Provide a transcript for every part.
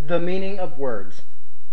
The meaning of words.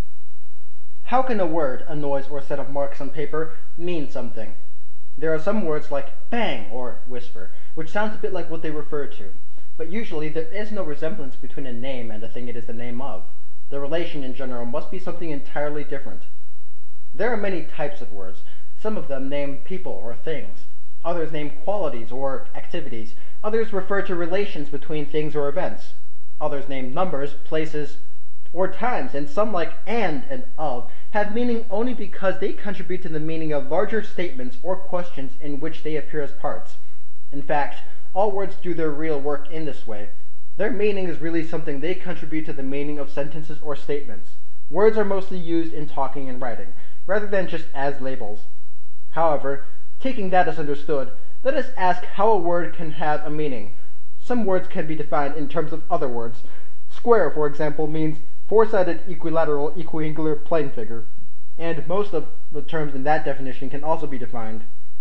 How can a word, a noise, or a set of marks on paper mean something? There are some words like bang or whisper, which sounds a bit like what they refer to, but usually there is no resemblance between a name and the thing it is the name of. The relation in general must be something entirely different. There are many types of words. Some of them name people or things. Others name qualities or activities. Others refer to relations between things or events. Others name numbers, places, or times, and some, like and of, have meaning only because they contribute to the meaning of larger statements or questions in which they appear as parts. In fact, all words do their real work in this way. Their meaning is really something they contribute to the meaning of sentences or statements. Words are mostly used in talking and writing, rather than just as labels. However, taking that as understood, let us ask how a word can have a meaning. Some words can be defined in terms of other words. Square, for example, means four-sided equilateral equiangular plane figure, and most of the terms in that definition can also be defined.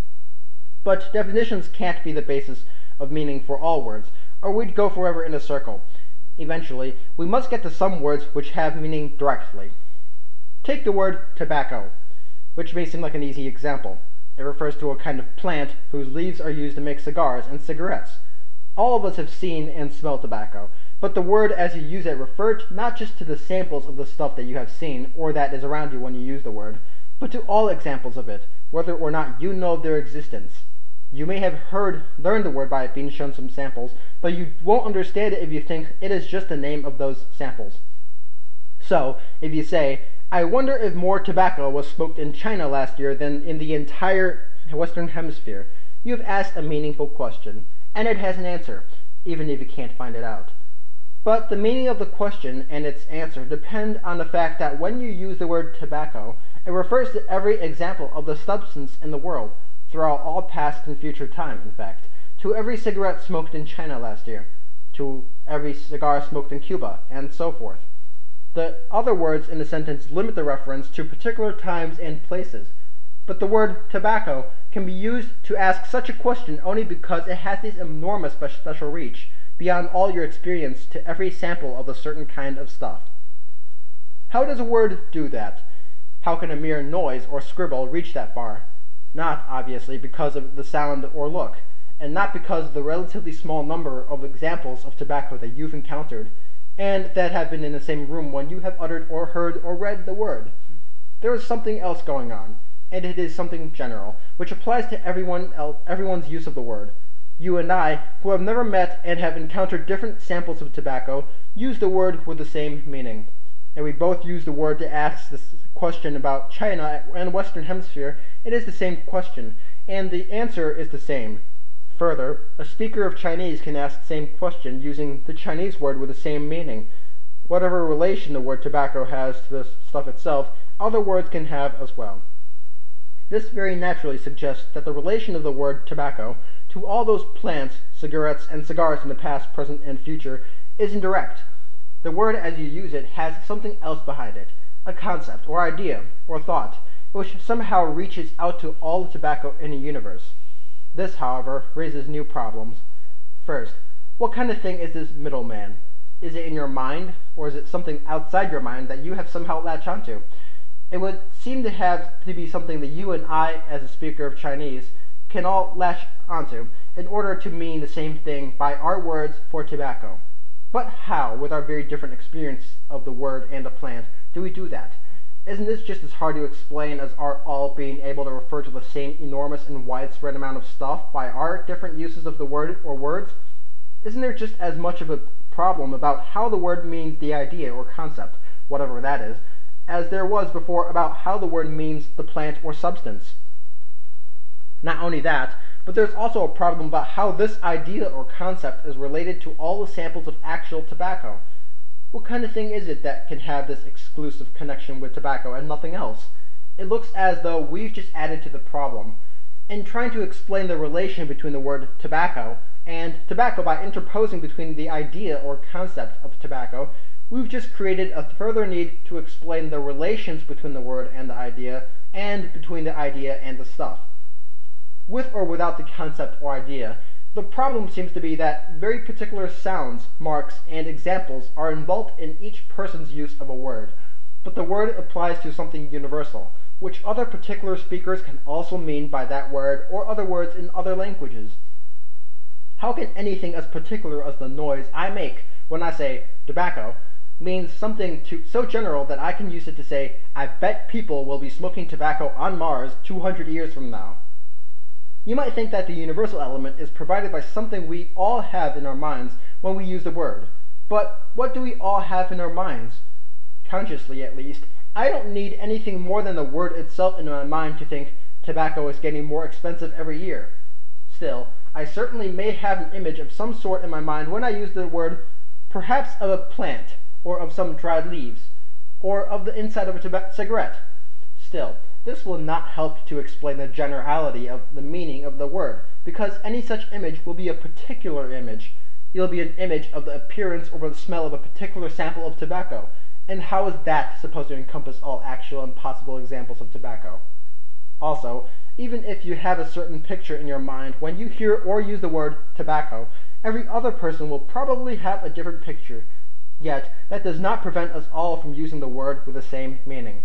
But definitions can't be the basis of meaning for all words, or we'd go forever in a circle. Eventually, we must get to some words which have meaning directly. Take the word tobacco, which may seem like an easy example. It refers to a kind of plant whose leaves are used to make cigars and cigarettes. All of us have seen and smelled tobacco, but the word as you use it referred not just to the samples of the stuff that you have seen or that is around you when you use the word, but to all examples of it, whether or not you know of their existence. You may have learned the word by it being shown some samples, but you won't understand it if you think it is just the name of those samples. So, if you say, I wonder if more tobacco was smoked in China last year than in the entire Western Hemisphere, you have asked a meaningful question, and it has an answer, even if you can't find it out. But the meaning of the question and its answer depend on the fact that when you use the word tobacco, it refers to every example of the substance in the world, throughout all past and future time, in fact, to every cigarette smoked in China last year, to every cigar smoked in Cuba, and so forth. The other words in the sentence limit the reference to particular times and places, but the word tobacco can be used to ask such a question only because it has this enormous special reach, beyond all your experience, to every sample of a certain kind of stuff. How does a word do that? How can a mere noise or scribble reach that far? Not, obviously, because of the sound or look, and not because of the relatively small number of examples of tobacco that you've encountered, and that have been in the same room when you have uttered or heard or read the word. There is something else going on, and it is something general, which applies to everyone's use of the word. You and I, who have never met and have encountered different samples of tobacco, use the word with the same meaning. And we both use the word to ask this question about China and Western Hemisphere. It is the same question, and the answer is the same. Further, a speaker of Chinese can ask the same question using the Chinese word with the same meaning. Whatever relation the word tobacco has to the stuff itself, other words can have as well. This very naturally suggests that the relation of the word tobacco to all those plants, cigarettes, and cigars in the past, present, and future is indirect. The word as you use it has something else behind it, a concept, or idea, or thought, which somehow reaches out to all the tobacco in the universe. This, however, raises new problems. First, what kind of thing is this middleman? Is it in your mind, or is it something outside your mind that you have somehow latched onto? It would seem to have to be something that you and I, as a speaker of Chinese, can all latch onto in order to mean the same thing by our words for tobacco. But how, with our very different experience of the word and the plant, do we do that? Isn't this just as hard to explain as our all being able to refer to the same enormous and widespread amount of stuff by our different uses of the word or words? Isn't there just as much of a problem about how the word means the idea or concept, whatever that is, as there was before about how the word means the plant or substance? Not only that, but there's also a problem about how this idea or concept is related to all the samples of actual tobacco. What kind of thing is it that can have this exclusive connection with tobacco and nothing else? It looks as though we've just added to the problem. In trying to explain the relation between the word tobacco and tobacco by interposing between the idea or concept of tobacco, we've just created a further need to explain the relations between the word and the idea, and between the idea and the stuff. With or without the concept or idea, The problem seems to be that very particular sounds, marks, and examples are involved in each person's use of a word, but the word applies to something universal, which other particular speakers can also mean by that word or other words in other languages. How can anything as particular as the noise I make when I say tobacco mean something so general that I can use it to say, I bet people will be smoking tobacco on Mars 200 years from now? You might think that the universal element is provided by something we all have in our minds when we use the word. But what do we all have in our minds? Consciously, at least, I don't need anything more than the word itself in my mind to think tobacco is getting more expensive every year. Still, I certainly may have an image of some sort in my mind when I use the word, perhaps of a plant, or of some dried leaves, or of the inside of a cigarette. Still, this will not help to explain the generality of the meaning of the word, because any such image will be a particular image. It'll be an image of the appearance or the smell of a particular sample of tobacco. And how is that supposed to encompass all actual and possible examples of tobacco? Also, even if you have a certain picture in your mind when you hear or use the word tobacco, every other person will probably have a different picture. Yet, that does not prevent us all from using the word with the same meaning.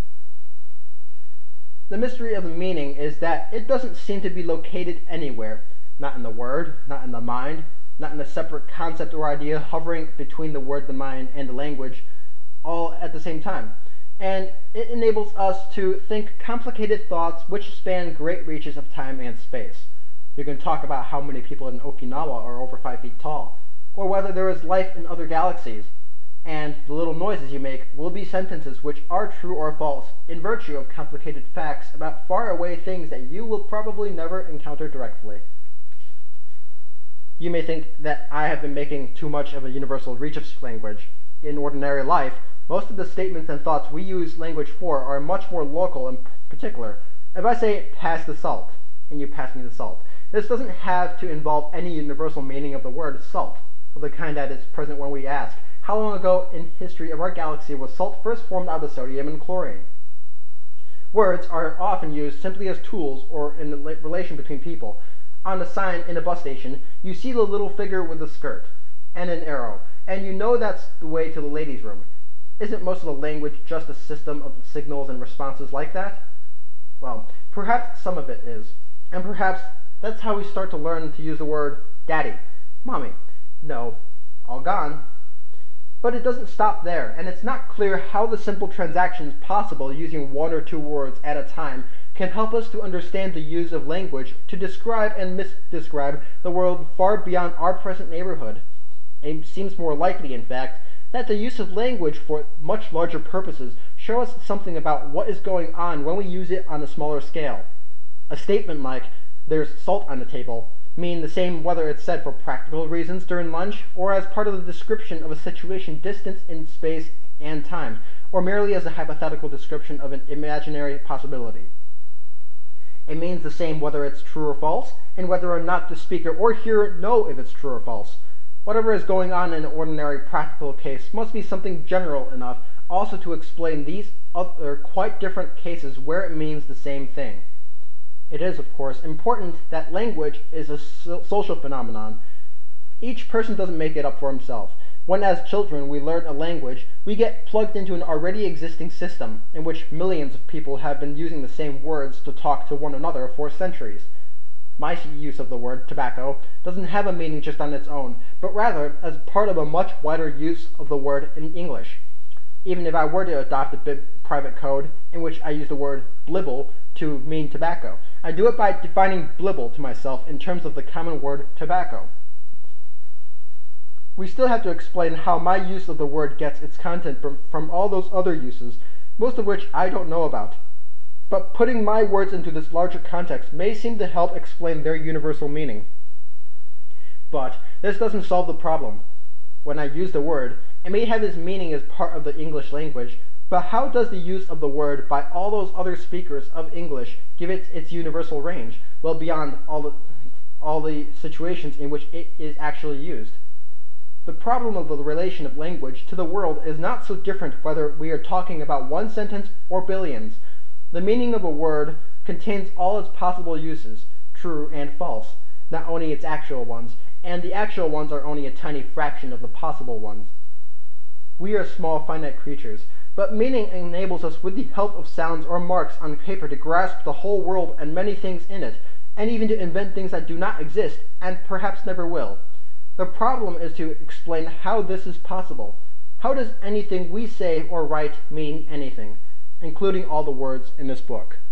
The mystery of the meaning is that it doesn't seem to be located anywhere, not in the word, not in the mind, not in a separate concept or idea hovering between the word, the mind, and the language, all at the same time. And it enables us to think complicated thoughts which span great reaches of time and space. You can talk about how many people in Okinawa are over 5 feet tall, or whether there is life in other galaxies, and the little noises you make will be sentences which are true or false in virtue of complicated facts about faraway things that you will probably never encounter directly. You may think that I have been making too much of a universal reach of language. In ordinary life, most of the statements and thoughts we use language for are much more local and particular. If I say, pass the salt, and you pass me the salt, this doesn't have to involve any universal meaning of the word salt, of the kind that is present when we ask, how long ago in history of our galaxy was salt first formed out of sodium and chlorine? Words are often used simply as tools or in the relation between people. On a sign in a bus station, you see the little figure with the skirt and an arrow, and you know that's the way to the ladies' room. Isn't most of the language just a system of signals and responses like that? Well, perhaps some of it is. And perhaps that's how we start to learn to use the word daddy, mommy. No, all gone. But it doesn't stop there, and it's not clear how the simple transactions possible using one or two words at a time can help us to understand the use of language to describe and misdescribe the world far beyond our present neighborhood. It seems more likely, in fact, that the use of language for much larger purposes show us something about what is going on when we use it on a smaller scale. A statement like, there's salt on the table, mean the same whether it's said for practical reasons during lunch or as part of the description of a situation distant in space and time, or merely as a hypothetical description of an imaginary possibility. It means the same whether it's true or false, and whether or not the speaker or hearer know if it's true or false. Whatever is going on in an ordinary practical case must be something general enough also to explain these other quite different cases where it means the same thing. It is, of course, important that language is a social phenomenon. Each person doesn't make it up for himself. When as children we learn a language, we get plugged into an already existing system in which millions of people have been using the same words to talk to one another for centuries. My use of the word tobacco doesn't have a meaning just on its own, but rather as part of a much wider use of the word in English. Even if I were to adopt a private code in which I use the word blibble to mean tobacco, I do it by defining blibble to myself in terms of the common word tobacco. We still have to explain how my use of the word gets its content from all those other uses, most of which I don't know about. But putting my words into this larger context may seem to help explain their universal meaning. But this doesn't solve the problem. When I use the word, it may have its meaning as part of the English language, but how does the use of the word by all those other speakers of English give it its universal range, well beyond all the situations in which it is actually used? The problem of the relation of language to the world is not so different whether we are talking about one sentence or billions. The meaning of a word contains all its possible uses, true and false, not only its actual ones, and the actual ones are only a tiny fraction of the possible ones. We are small, finite creatures, but meaning enables us with the help of sounds or marks on paper to grasp the whole world and many things in it, and even to invent things that do not exist, and perhaps never will. The problem is to explain how this is possible. How does anything we say or write mean anything, including all the words in this book?